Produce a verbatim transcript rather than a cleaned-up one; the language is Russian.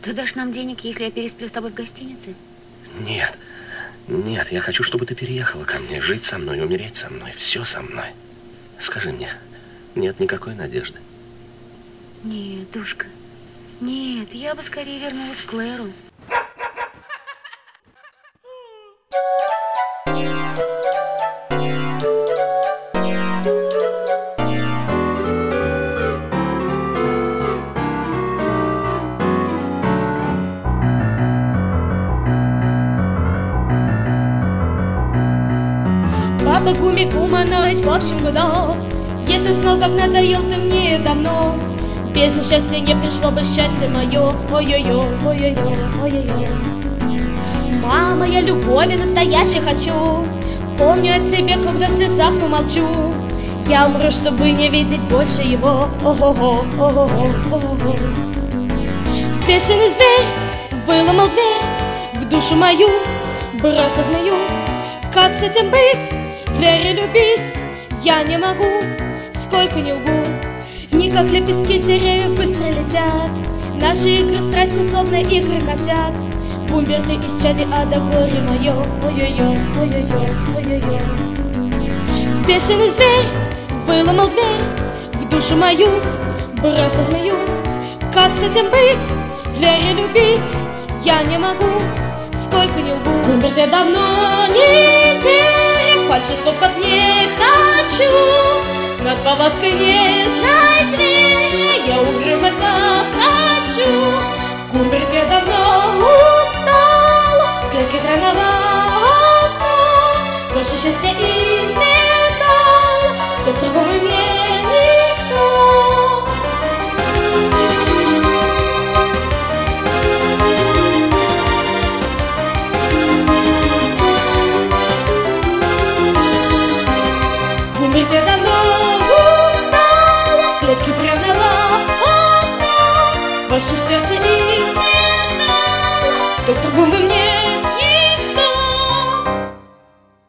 Ты дашь нам денег, если я пересплю с тобой в гостинице? Нет, нет, я хочу, чтобы ты переехала ко мне, жить со мной, умереть со мной, все со мной. Скажи мне, нет никакой надежды? Нет, душка, нет, я бы скорее вернулась к Клэру. Папа гумик уманоид в общем году. Если б знал, как надоел ты мне давно. Без несчастья не пришло бы счастье мое. Ой-ой-ой, ой-ой-ой, ой-ой-ой. Мама, я любови настоящей хочу. Помню о тебе, когда в слезах умолчу. Я умру, чтобы не видеть больше его. Ого-го, ого-го, ого-го. Бешеный зверь выломал дверь в душу мою, бросил змею. Как с этим быть? Зверя любить я не могу, сколько не лгу. Не как лепестки с деревьев быстро летят наши игры страсти, словно игры котят. Умер ты исчадие ада, горе мое. Ой-ой-ой, ой-ой-ой, ой-ой-ой. Бешеный зверь выломал дверь в душу мою, бросил змею. Как с этим быть? Зверя любить я не могу, сколько не лгу. Умер ты давно, не верю, фальшистов как не хочу. Над поводкой нежной звери я угрюматься хочу. Умер я давно устала, клетки рановато. Больше счастья испытала, кто другому мне никто. Умер я давно устала, клетки рановато. Ваше сердце испытала, кто другому